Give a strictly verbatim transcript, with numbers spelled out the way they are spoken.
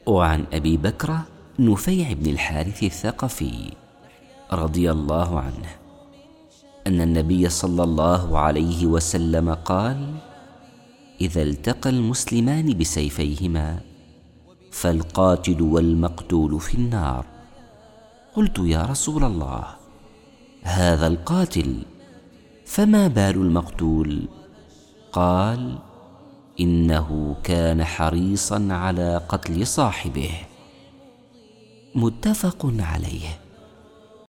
وعن أبي بكر نفيع بن الحارث الثقفي رضي الله عنه أن النبي صلى الله عليه وسلم قال: إذا التقى المسلمان بسيفيهما فالقاتل والمقتول في النار. قلت: يا رسول الله، هذا القاتل، فما بال المقتول؟ قال: إنه كان حريصا على قتل صاحبه. متفق عليه.